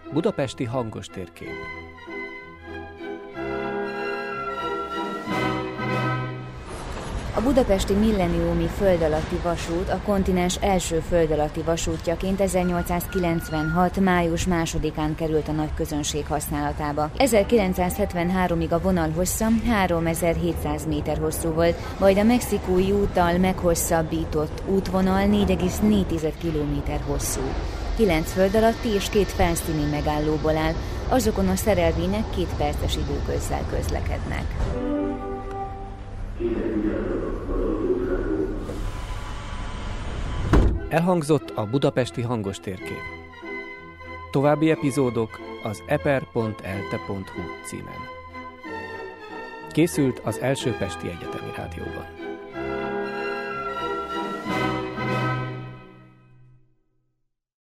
Budapesti hangos térkép. A budapesti milleniumi földalatti vasút a kontinens első földalatti vasútjaként 1896. május 2-án került a nagy közönség használatába. 1973-ig a vonal hossza 3700 méter hosszú volt, majd a Mexikói úttal meghosszabbított útvonal 4,4 kilométer hosszú. 9 földalatti és 2 felszíni megállóból áll, azokon a szerelvények 2 perces időközzel közlekednek. Elhangzott a budapesti hangos térkép. További epizódok az eper.elte.hu címen. Készült az Első Pesti Egyetemi Rádióban.